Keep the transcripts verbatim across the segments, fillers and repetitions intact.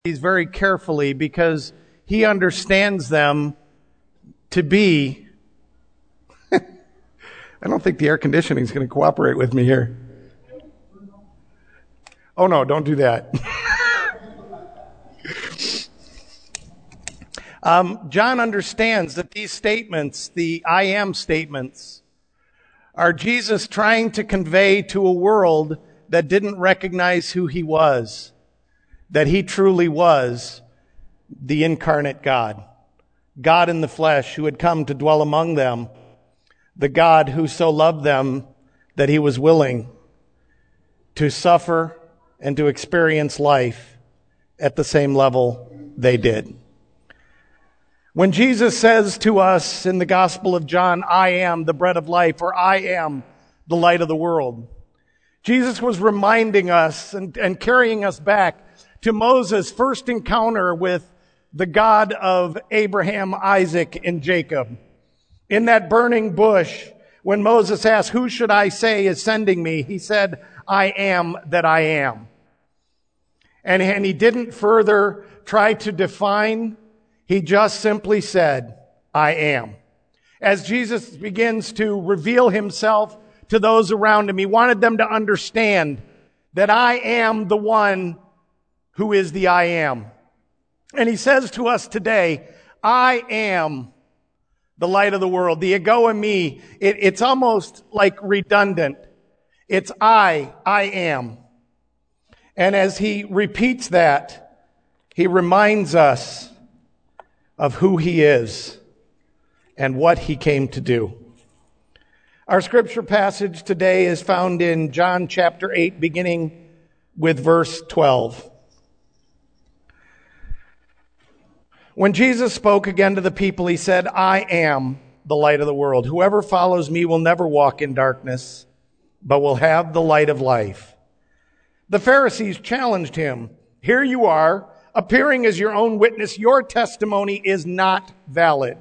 these very carefully because he understands them to be... I don't think the air conditioning is going to cooperate with me here. Oh no, don't do that. um, John understands that these statements, the I am statements, are Jesus trying to convey to a world that didn't recognize who he was, that he truly was the incarnate God, God in the flesh who had come to dwell among them, the God who so loved them that he was willing to suffer and to experience life at the same level they did. When Jesus says to us in the Gospel of John, I am the bread of life, or I am the light of the world, Jesus was reminding us and, and carrying us back to Moses' first encounter with the God of Abraham, Isaac, and Jacob. In that burning bush, when Moses asked, who should I say is sending me? He said, I am that I am. And, and he didn't further try to define. He just simply said, I am. As Jesus begins to reveal himself to those around him, he wanted them to understand that I am the one who is the I am. And he says to us today, I am the light of the world. The ego in me, it, it's almost like redundant. It's I, I am. And as he repeats that, he reminds us of who he is and what he came to do. Our scripture passage today is found in John chapter eight, beginning with verse twelve. When Jesus spoke again to the people, he said, I am the light of the world. Whoever follows me will never walk in darkness, but will have the light of life. The Pharisees challenged him. Here you are, appearing as your own witness. Your testimony is not valid.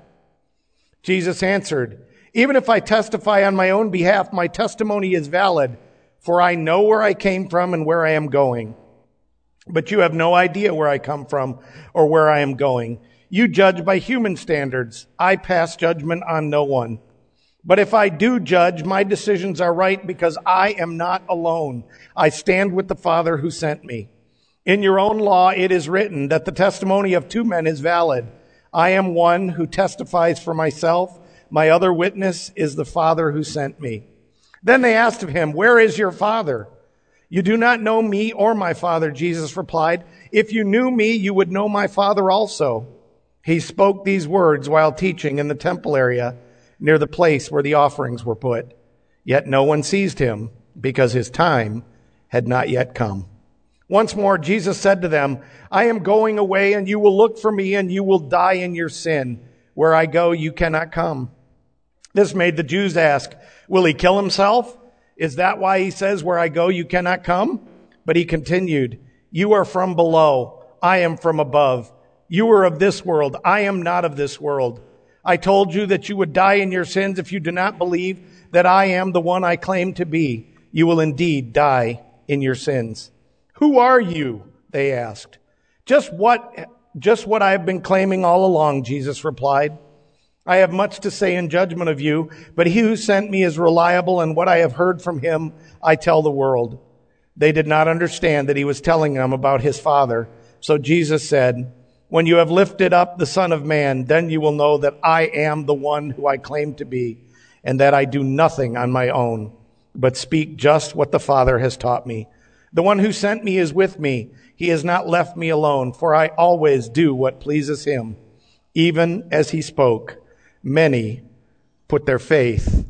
Jesus answered, even if I testify on my own behalf, my testimony is valid, for I know where I came from and where I am going. But you have no idea where I come from or where I am going. You judge by human standards. I pass judgment on no one. But if I do judge, my decisions are right because I am not alone. I stand with the Father who sent me. In your own law, it is written that the testimony of two men is valid. I am one who testifies for myself. My other witness is the Father who sent me. Then they asked of him, where is your Father? You do not know me or my Father, Jesus replied. If you knew me, you would know my Father also. He spoke these words while teaching in the temple area near the place where the offerings were put. Yet no one seized him because his time had not yet come. Once more, Jesus said to them, I am going away and you will look for me and you will die in your sin. Where I go, you cannot come. This made the Jews ask, will he kill himself? Is that why he says, where I go, you cannot come? But he continued, you are from below. I am from above. You are of this world. I am not of this world. I told you that you would die in your sins if you do not believe that I am the one I claim to be. You will indeed die in your sins. Who are you? They asked. Just what, just what I have been claiming all along, Jesus replied. I have much to say in judgment of you, but he who sent me is reliable, and what I have heard from him, I tell the world. They did not understand that he was telling them about his Father. So Jesus said, when you have lifted up the Son of Man, then you will know that I am the one who I claim to be, and that I do nothing on my own, but speak just what the Father has taught me. The one who sent me is with me. He has not left me alone, for I always do what pleases him. Even as he spoke, many put their faith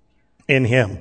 in him.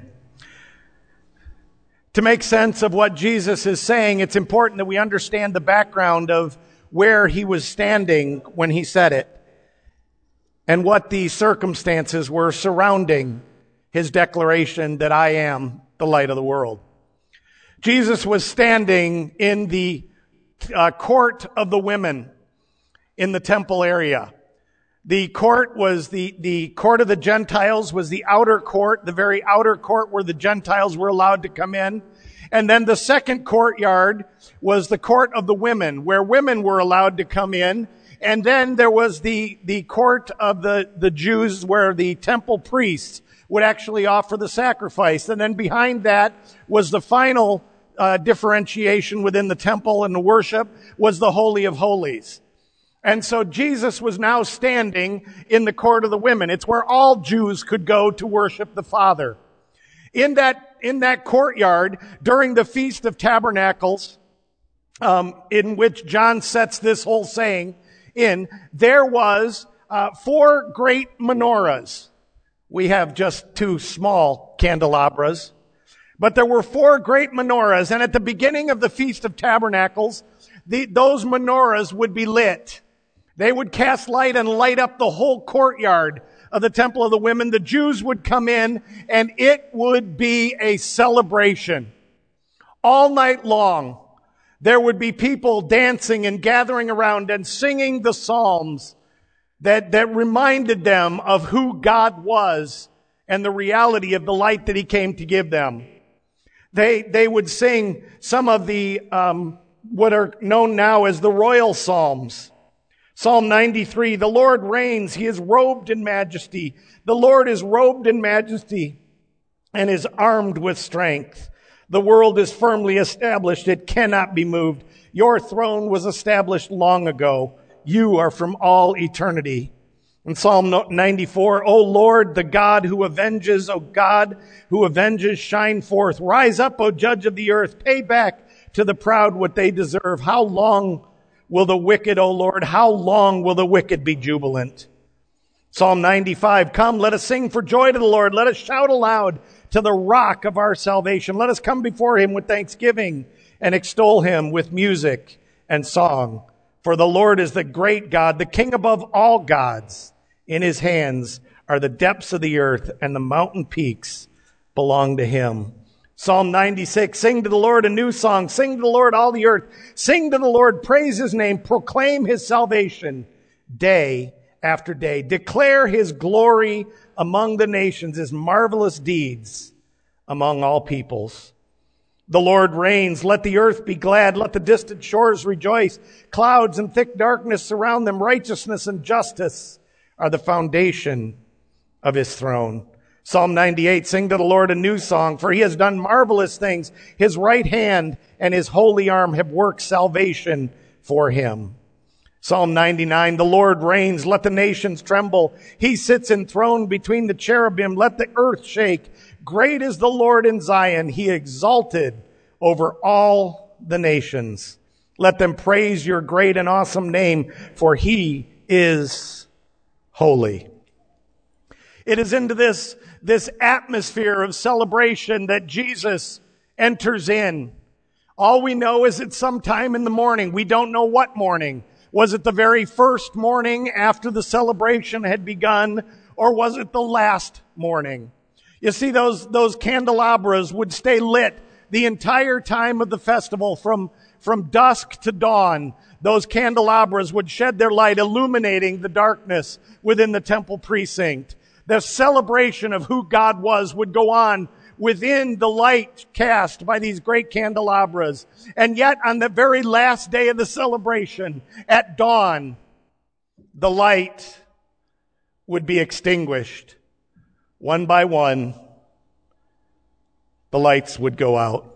To make sense of what Jesus is saying, it's important that we understand the background of where he was standing when he said it and what the circumstances were surrounding his declaration that I am the light of the world. Jesus was standing in the uh, court of the women in the temple area. The court was the, the court of the Gentiles was the outer court, the very outer court where the Gentiles were allowed to come in. And then the second courtyard was the court of the women, where women were allowed to come in. And then there was the, the court of the, the Jews, where the temple priests would actually offer the sacrifice. And then behind that was the final uh, differentiation within the temple and the worship, was the Holy of Holies. And so Jesus was now standing in the court of the women. It's where all Jews could go to worship the Father. In that, in that courtyard, during the Feast of Tabernacles, um, in which John sets this whole saying in, there was uh, four great menorahs. We have just two small candelabras. But there were four great menorahs, and at the beginning of the Feast of Tabernacles, the, those menorahs would be lit. They would cast light and light up the whole courtyard of the Temple of the Women. The Jews would come in, and it would be a celebration. All night long, there would be people dancing and gathering around and singing the psalms that, that reminded them of who God was and the reality of the light that He came to give them. They, they would sing some of the, um, what are known now as the royal psalms. Psalm ninety-three, the Lord reigns, He is robed in majesty. The Lord is robed in majesty and is armed with strength. The world is firmly established, it cannot be moved. Your throne was established long ago. You are from all eternity. In Psalm ninety-four, O Lord, the God who avenges, O God who avenges, shine forth. Rise up, O Judge of the earth, pay back to the proud what they deserve. How long will the wicked, O Lord, how long will the wicked be jubilant? Psalm ninety-five, come, let us sing for joy to the Lord. Let us shout aloud to the rock of our salvation. Let us come before Him with thanksgiving and extol Him with music and song. For the Lord is the great God, the King above all gods. In His hands are the depths of the earth, and the mountain peaks belong to Him. Psalm ninety-six, sing to the Lord a new song. Sing to the Lord all the earth. Sing to the Lord, praise His name. Proclaim His salvation day after day. Declare His glory among the nations, His marvelous deeds among all peoples. The Lord reigns. Let the earth be glad. Let the distant shores rejoice. Clouds and thick darkness surround them. Righteousness and justice are the foundation of His throne. Psalm ninety-eight, sing to the Lord a new song, for He has done marvelous things. His right hand and His holy arm have worked salvation for Him. Psalm ninety-nine, the Lord reigns. Let the nations tremble. He sits enthroned between the cherubim. Let the earth shake. Great is the Lord in Zion. He exalted over all the nations. Let them praise your great and awesome name, for He is holy. It is into this, this atmosphere of celebration that Jesus enters in. All we know is it's sometime in the morning. We don't know what morning. Was it the very first morning after the celebration had begun, or was it the last morning? You see, those, those candelabras would stay lit the entire time of the festival, from, from dusk to dawn. Those candelabras would shed their light, illuminating the darkness within the temple precinct. The celebration of who God was would go on within the light cast by these great candelabras. And yet, on the very last day of the celebration, at dawn, the light would be extinguished. One by one, the lights would go out.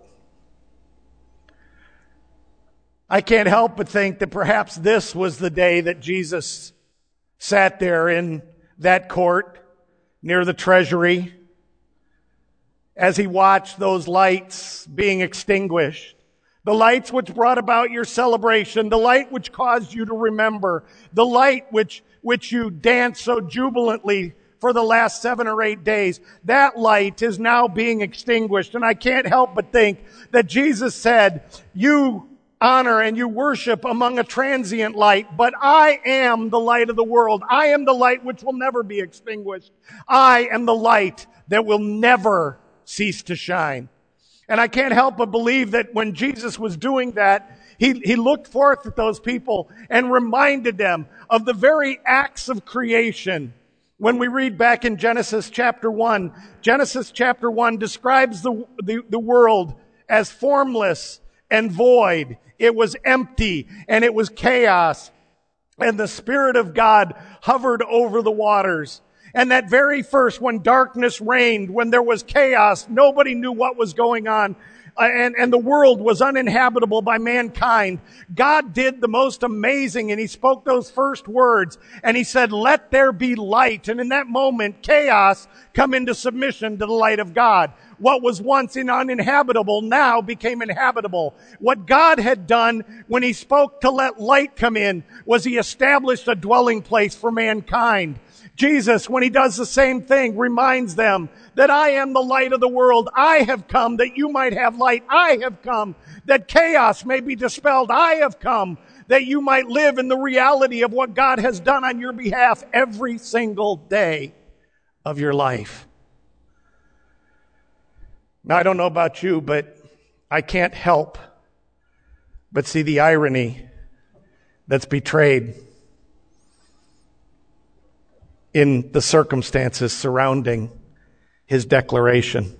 I can't help but think that perhaps this was the day that Jesus sat there in that court near the treasury as He watched those lights being extinguished. The lights which brought about your celebration, the light which caused you to remember, the light which, which you danced so jubilantly for the last seven or eight days. That light is now being extinguished. And I can't help but think that Jesus said, you honor and you worship among a transient light, but I am the light of the world. I am the light which will never be extinguished. I am the light that will never cease to shine. And I can't help but believe that when Jesus was doing that, he, he looked forth at those people and reminded them of the very acts of creation. When we read back in Genesis chapter one, Genesis chapter one describes the, the, the world as formless and void. It was empty and it was chaos. And the Spirit of God hovered over the waters. And that very first, when darkness reigned, when there was chaos, nobody knew what was going on, uh, and, and the world was uninhabitable by mankind, God did the most amazing, and He spoke those first words, and He said, "Let there be light." And in that moment, chaos come into submission to the light of God. What was once uninhabitable now became inhabitable. What God had done when He spoke to let light come in was He established a dwelling place for mankind. Jesus, when He does the same thing, reminds them that I am the light of the world. I have come that you might have light. I have come that chaos may be dispelled. I have come that you might live in the reality of what God has done on your behalf every single day of your life. Now, I don't know about you, but I can't help but see the irony that's betrayed in the circumstances surrounding His declaration.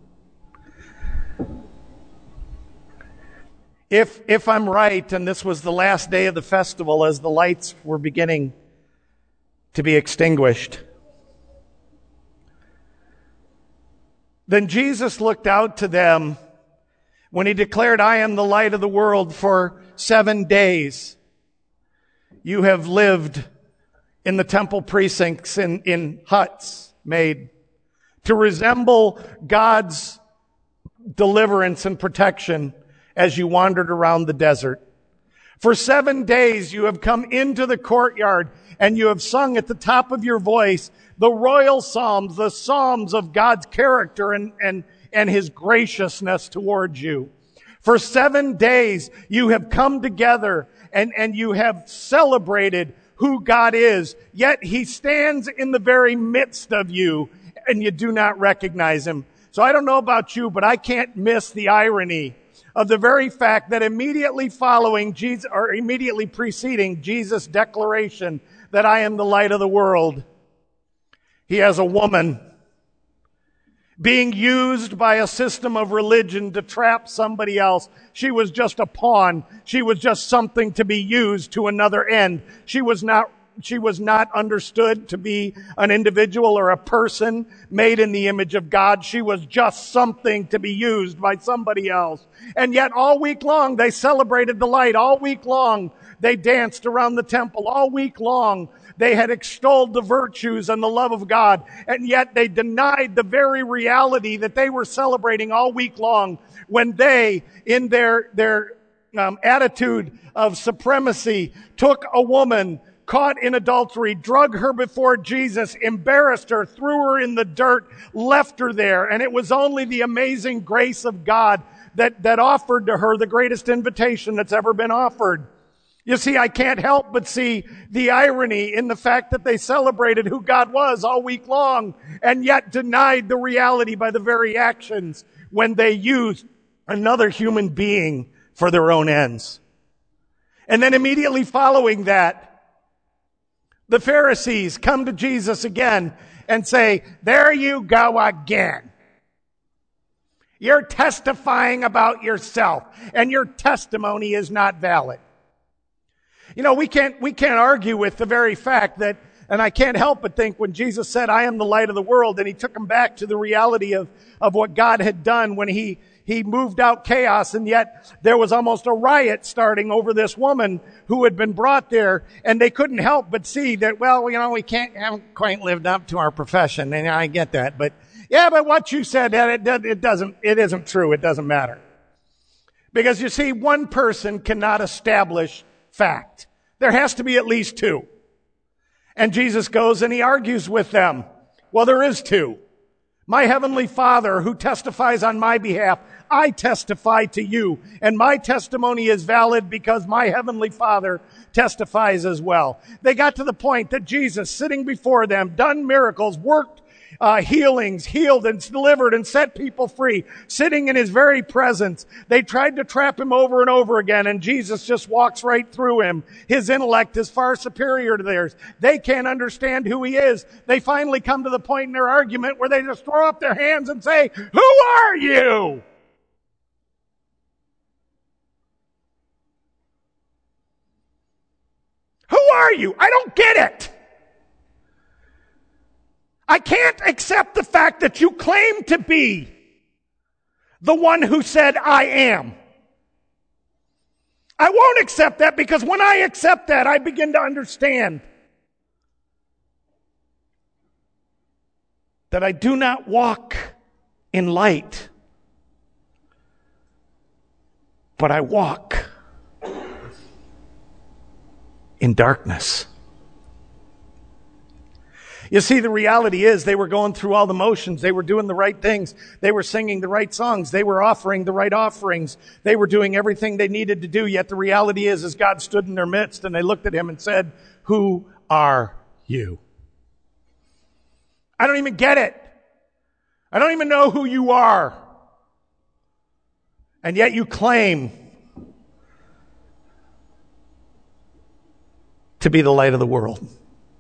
If, if I'm right, and this was the last day of the festival as the lights were beginning to be extinguished, then Jesus looked out to them when He declared, "I am the light of the world." For seven days you have lived in the temple precincts, in, in huts made to resemble God's deliverance and protection as you wandered around the desert. For seven days you have come into the courtyard and you have sung at the top of your voice the royal psalms, the psalms of God's character and, and, and His graciousness towards you. For seven days you have come together and, and you have celebrated who God is, yet He stands in the very midst of you and you do not recognize Him. So I don't know about you, but I can't miss the irony of the very fact that immediately following Jesus, or immediately preceding Jesus' declaration that I am the light of the world, He has a woman being used by a system of religion to trap somebody else. She was just a pawn. She was just something to be used to another end. She was not, she was not understood to be an individual or a person made in the image of God. She was just something to be used by somebody else. And yet all week long they celebrated the light. All week long they danced around the temple. All week long they had extolled the virtues and the love of God, and yet they denied the very reality that they were celebrating all week long when they, in their, their um, attitude of supremacy, took a woman caught in adultery, drug her before Jesus, embarrassed her, threw her in the dirt, left her there, and it was only the amazing grace of God that, that offered to her the greatest invitation that's ever been offered. You see, I can't help but see the irony in the fact that they celebrated who God was all week long and yet denied the reality by the very actions when they used another human being for their own ends. And then immediately following that, the Pharisees come to Jesus again and say, "There you go again. You're testifying about yourself and your testimony is not valid." You know, we can't, we can't argue with the very fact that, and I can't help but think when Jesus said, "I am the light of the world," and He took them back to the reality of, of what God had done when He, He moved out chaos, and yet there was almost a riot starting over this woman who had been brought there, and they couldn't help but see that, well, you know, we can't, haven't quite lived up to our profession, and I get that, but yeah, but what you said, it, it doesn't, it isn't true, it doesn't matter. Because you see, one person cannot establish fact. There has to be at least two. And Jesus goes and He argues with them. Well, there is two. My heavenly Father who testifies on my behalf, I testify to you. And my testimony is valid because my heavenly Father testifies as well. They got to the point that Jesus, sitting before them, done miracles, worked Uh, healings, healed and delivered and set people free, sitting in His very presence. They tried to trap Him over and over again, and Jesus just walks right through him. His intellect is far superior to theirs. They can't understand who He is. They finally come to the point in their argument where they just throw up their hands and say, "Who are you?" Who are you? I don't get it. I can't accept the fact that you claim to be the one who said, I am. I won't accept that, because when I accept that, I begin to understand that I do not walk in light, but I walk in darkness. You see, the reality is they were going through all the motions. They were doing the right things. They were singing the right songs. They were offering the right offerings. They were doing everything they needed to do. Yet the reality is, is God stood in their midst and they looked at him and said, who are you? I don't even get it. I don't even know who you are. And yet you claim to be the light of the world.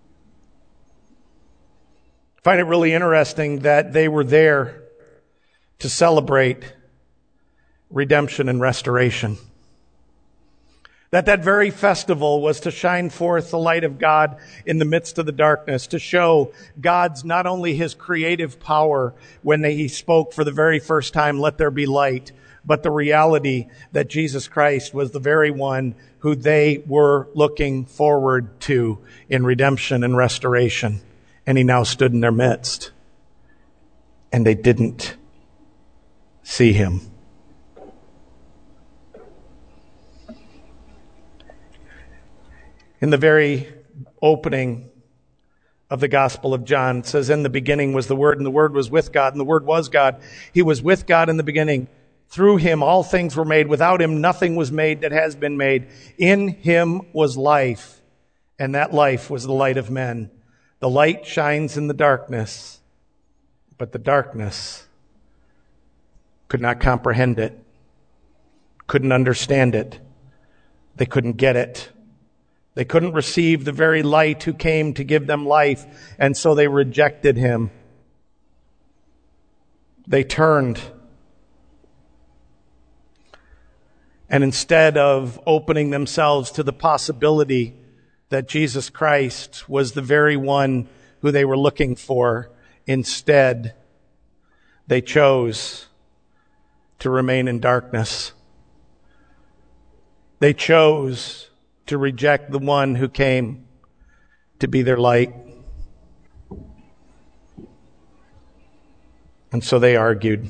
I find it really interesting that they were there to celebrate redemption and restoration. That that very festival was to shine forth the light of God in the midst of the darkness, to show God's not only his creative power when he spoke for the very first time, let there be light, but the reality that Jesus Christ was the very one who they were looking forward to in redemption and restoration. And he now stood in their midst. And they didn't see him. In the very opening of the Gospel of John, it says, in the beginning was the Word, and the Word was with God, and the Word was God. He was with God in the beginning. Through him all things were made. Without him nothing was made that has been made. In him was life, and that life was the light of men. The light shines in the darkness, but the darkness could not comprehend it, couldn't understand it. They couldn't get it. They couldn't receive the very light who came to give them life, and so they rejected him. They turned. And instead of opening themselves to the possibility that Jesus Christ was the very one who they were looking for, instead, they chose to remain in darkness. They chose to reject the one who came to be their light. And so they argued.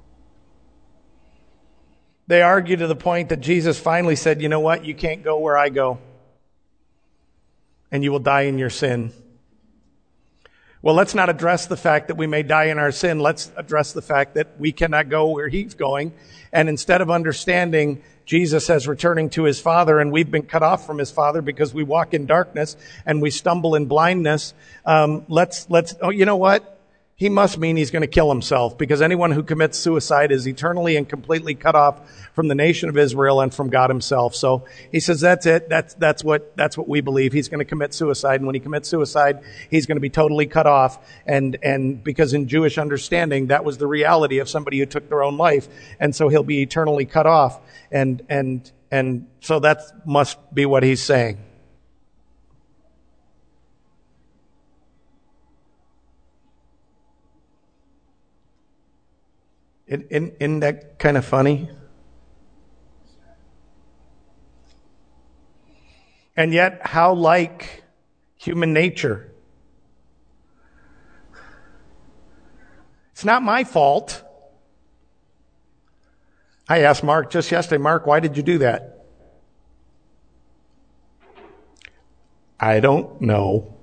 They argued to the point that Jesus finally said, you know what? You can't go where I go, and you will die in your sin. Well, let's not address the fact that we may die in our sin. Let's address the fact that we cannot go where he's going. And instead of understanding Jesus as returning to his Father, and we've been cut off from his Father because we walk in darkness and we stumble in blindness, um, let's, let's, oh, you know what? He must mean he's going to kill himself, because anyone who commits suicide is eternally and completely cut off from the nation of Israel and from God himself. So he says, that's it. That's, that's what, that's what we believe. He's going to commit suicide. And when he commits suicide, he's going to be totally cut off. And, and because in Jewish understanding, that was the reality of somebody who took their own life. And so he'll be eternally cut off. And, and, and so that must be what he's saying. Isn't, isn't that kind of funny? And yet, how like human nature. It's not my fault. I asked Mark just yesterday, Mark, why did you do that? I don't know.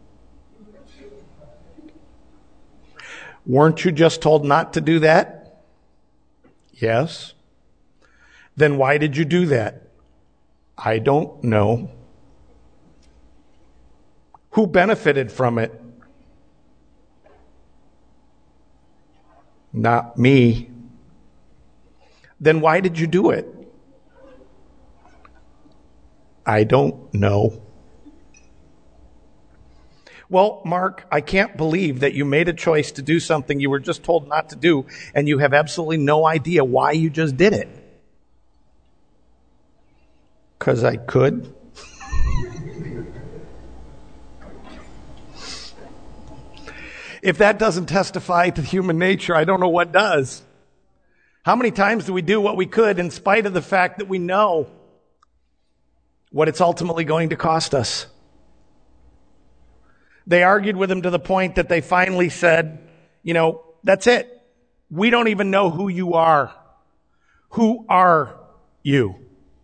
Weren't you just told not to do that? Yes. Then why did you do that? I don't know. Who benefited from it? Not me. Then why did you do it? I don't know. Well, Mark, I can't believe that you made a choice to do something you were just told not to do, and you have absolutely no idea why you just did it. Because I could. If that doesn't testify to human nature, I don't know what does. How many times do we do what we could in spite of the fact that we know what it's ultimately going to cost us? They argued with him to the point that they finally said, you know, that's it. We don't even know who you are. Who are you?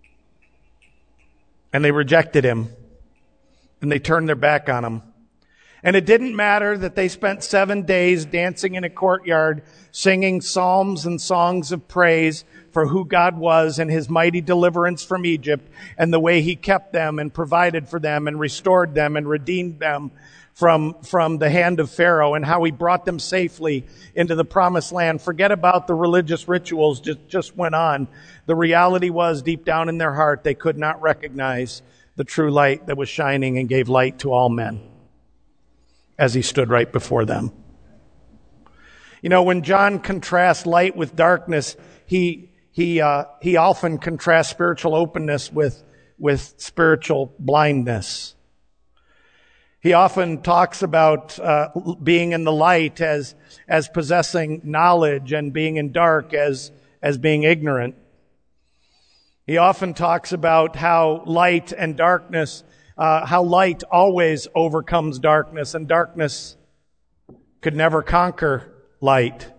And they rejected him, and they turned their back on him. And it didn't matter that they spent seven days dancing in a courtyard, singing psalms and songs of praise for who God was and his mighty deliverance from Egypt and the way he kept them and provided for them and restored them and redeemed them from, from the hand of Pharaoh, and how he brought them safely into the promised land. Forget about the religious rituals just, just went on. The reality was, deep down in their heart, they could not recognize the true light that was shining and gave light to all men as he stood right before them. You know, when John contrasts light with darkness, he he uh, he often contrasts spiritual openness with with spiritual blindness. He often talks about uh, being in the light as as possessing knowledge, and being in dark as as being ignorant. He often talks about how light and darkness, uh, how light always overcomes darkness, and darkness could never conquer light.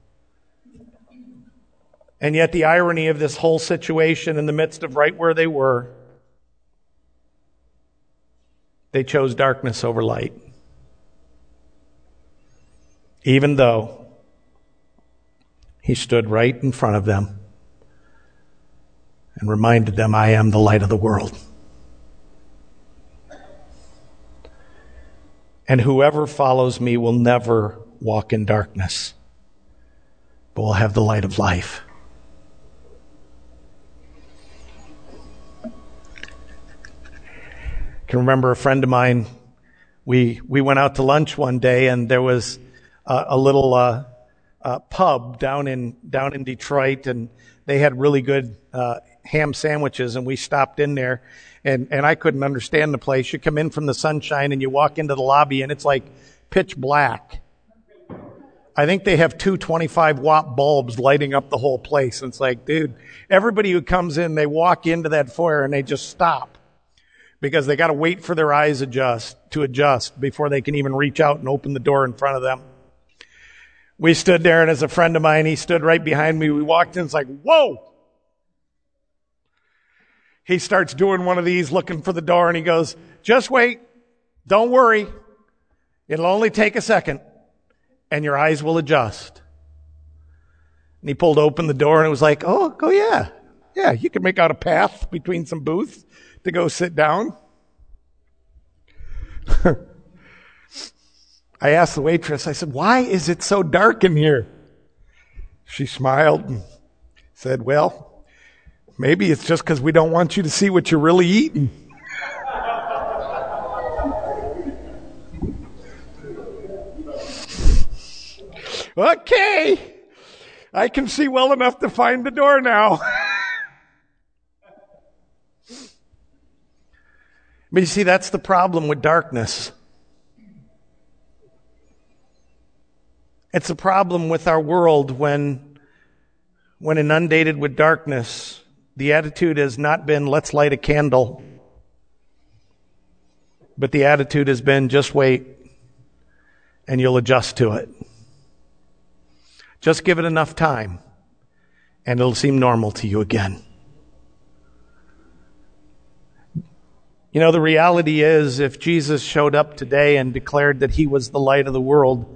And yet the irony of this whole situation, in the midst of right where they were, they chose darkness over light. Even though he stood right in front of them and reminded them, I am the light of the world. And whoever follows me will never walk in darkness, but will have the light of life. I can remember a friend of mine, we we went out to lunch one day, and there was a, a little uh, uh, pub down in down in Detroit, and they had really good uh, ham sandwiches, and we stopped in there, and, and I couldn't understand the place. You come in from the sunshine and you walk into the lobby, and it's like pitch black. I think they have two twenty-five watt bulbs lighting up the whole place. And it's like, dude, everybody who comes in, they walk into that foyer and they just stop because they got to wait for their eyes adjust to adjust before they can even reach out and open the door in front of them. We stood there, and as a friend of mine, he stood right behind me. We walked in, it's like, whoa! He starts doing one of these, looking for the door, and he goes, just wait. Don't worry. It'll only take a second, and your eyes will adjust. And he pulled open the door, and it was like, oh, oh yeah. Yeah, you can make out a path between some booths to go sit down. I asked the waitress, I said, why is it so dark in here? She smiled and said, well, maybe it's just because we don't want you to see what you're really eating. Okay, I can see well enough to find the door now. But you see, that's the problem with darkness. It's a problem with our world when, when inundated with darkness, the attitude has not been, let's light a candle. But the attitude has been, just wait, and you'll adjust to it. Just give it enough time, and it'll seem normal to you again. You know, the reality is, if Jesus showed up today and declared that he was the light of the world,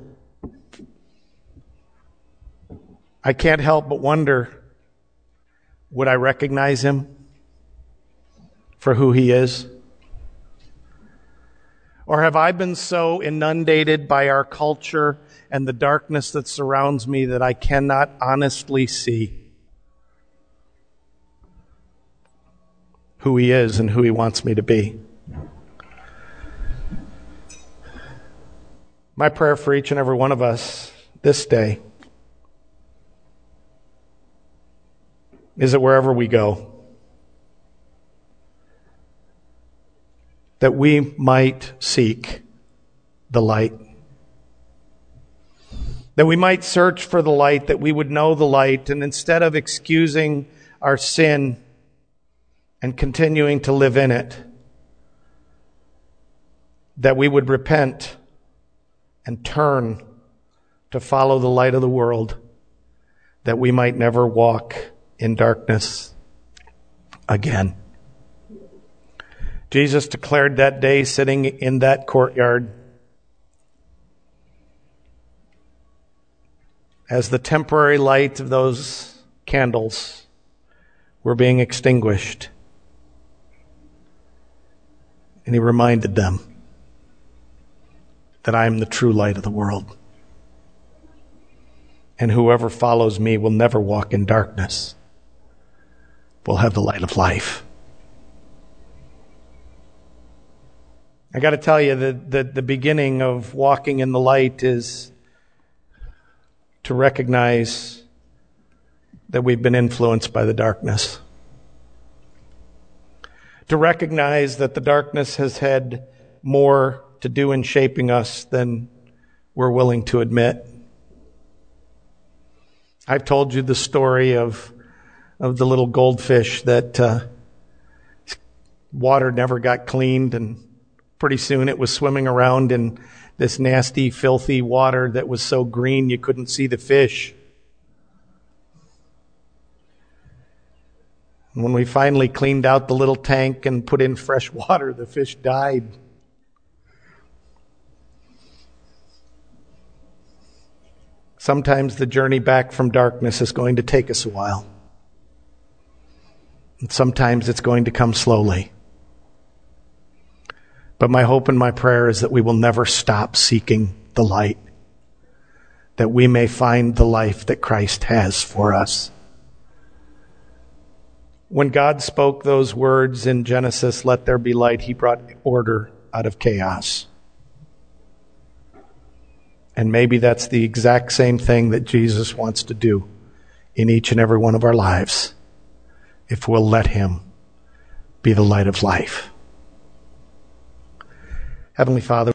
I can't help but wonder, would I recognize him for who he is? Or have I been so inundated by our culture and the darkness that surrounds me that I cannot honestly see who he is and who he wants me to be? My prayer for each and every one of us this day is that wherever we go, that we might seek the light, that we might search for the light, that we would know the light, and instead of excusing our sin and continuing to live in it, that we would repent and turn to follow the light of the world, that we might never walk in darkness again. Jesus declared that day, sitting in that courtyard, as the temporary light of those candles were being extinguished. And he reminded them that I am the true light of the world. And whoever follows me will never walk in darkness, will have the light of life. I got to tell you that the, the beginning of walking in the light is to recognize that we've been influenced by the darkness. To recognize that the darkness has had more to do in shaping us than we're willing to admit. I've told you the story of of the little goldfish that uh, water never got cleaned, and pretty soon it was swimming around in this nasty, filthy water that was so green you couldn't see the fish. And when we finally cleaned out the little tank and put in fresh water, the fish died. Sometimes the journey back from darkness is going to take us a while. And sometimes it's going to come slowly. But my hope and my prayer is that we will never stop seeking the light, that we may find the life that Christ has for us. When God spoke those words in Genesis, "Let there be light," he brought order out of chaos. And maybe that's the exact same thing that Jesus wants to do in each and every one of our lives, if we'll let him be the light of life. Heavenly Father,